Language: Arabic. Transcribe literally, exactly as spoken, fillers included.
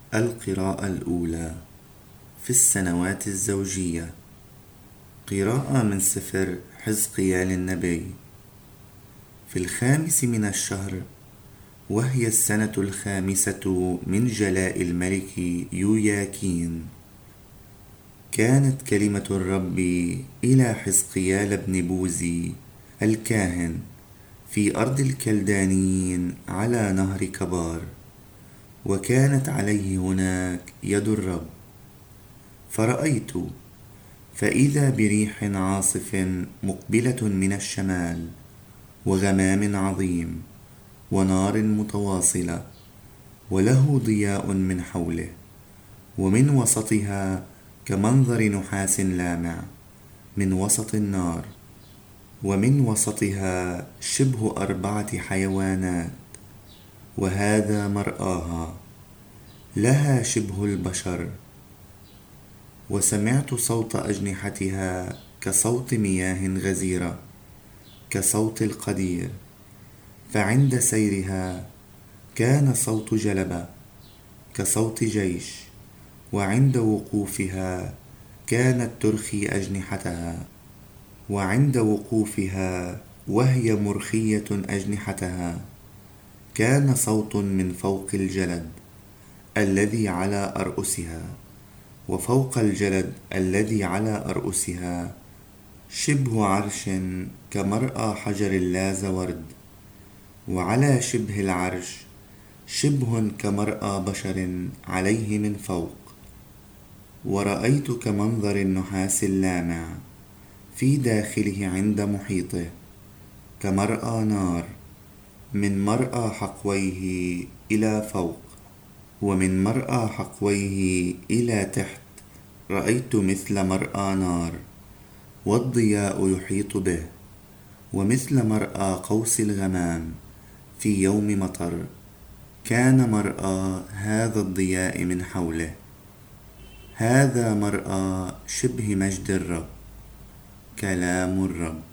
القراءة الأولى في السنوات الزوجية. قراءة من سفر حزقيال النبي. في الخامس من الشهر، وهي السنة الخامسة من جلاء الملك يوياكين، كانت كلمة الرب إلى حزقيال بن بوزي الكاهن في أرض الكلدانيين على نهر كبار، وكانت عليه هناك يد الرب. فرأيت فإذا بريح عاصف مقبلة من الشمال، وغمام عظيم، ونار متواصلة، وله ضياء من حوله، ومن وسطها كمنظر نحاس لامع من وسط النار، ومن وسطها شبه أربعة حيوانات، وهذا مرآها، لها شبه البشر. وسمعت صوت أجنحتها كصوت مياه غزيرة، كصوت القدير، فعند سيرها كان صوت جلبة كصوت جيش، وعند وقوفها كانت ترخي أجنحتها، وعند وقوفها وهي مرخية أجنحتها كان صوت من فوق الجلد الذي على أرؤسها، وفوق الجلد الذي على أرؤسها شبه عرش كمرأى حجر لاز ورد، وعلى شبه العرش شبه كمرأى بشر عليه من فوق. ورأيت كمنظر النحاس اللامع في داخله عند محيطه، كمرأى نار من مرأى حقويه إلى فوق، ومن مرأى حقويه إلى تحت رأيت مثل مرأى نار، والضياء يحيط به، ومثل مرأى قوس الغمام في يوم مطر كان مرأى هذا الضياء من حوله. هذا مرأى شبه مجد الرب. كلام الرب.